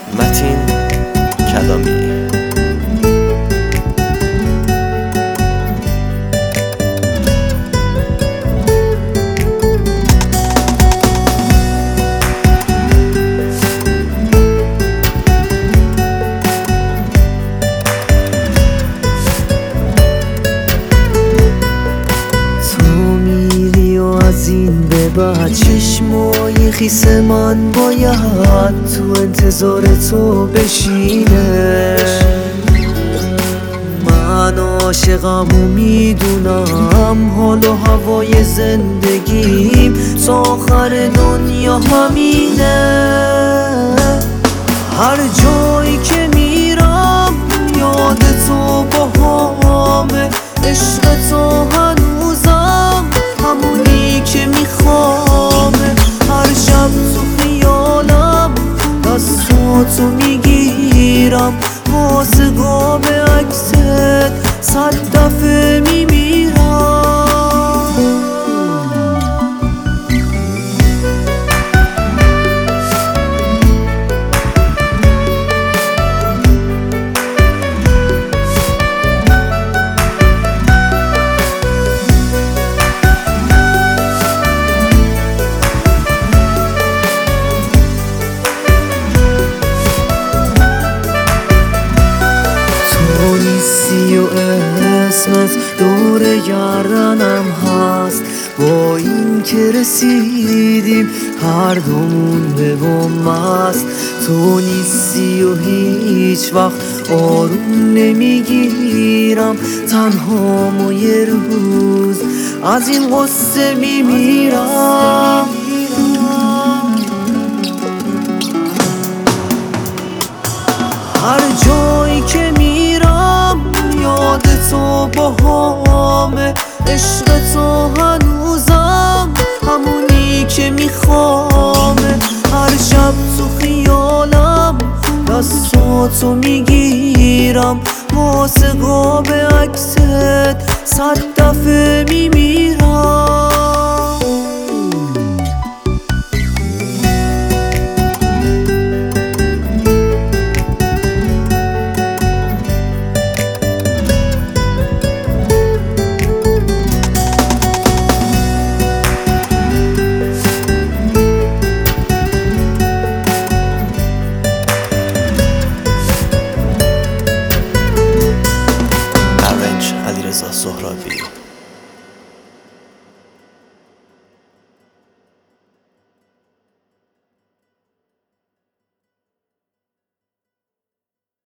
متین کلامی. از این به بعد چشمای خیس من باید تو انتظار تو بشینه. من عاشقم و میدونم حال و هوای زندگیم تا آخر دنیا همینه. هر جایی که میرم یاد تو باهامه، عشق تو هنوزم همونی که میخوامه. هر شب تو خیالم دستاتو میگیرم، واسه قاب عکست 100 دفعه میمیرم. نیستی و اسمت دور گردنم هست، با این که رسیدیم هر دومون به بم است. تو نیستی و هیچ وقت آروم نمیگیرم، تنهام و یه روز از این قصه میمیرم. هر جایی که میرم یاد تو باهامه، عشق تو هنوزم همونی که میخوامه. هر شب تو خیالم دستاتو میگیرم، واسه قاب عکست 100 دفعه میمیرم.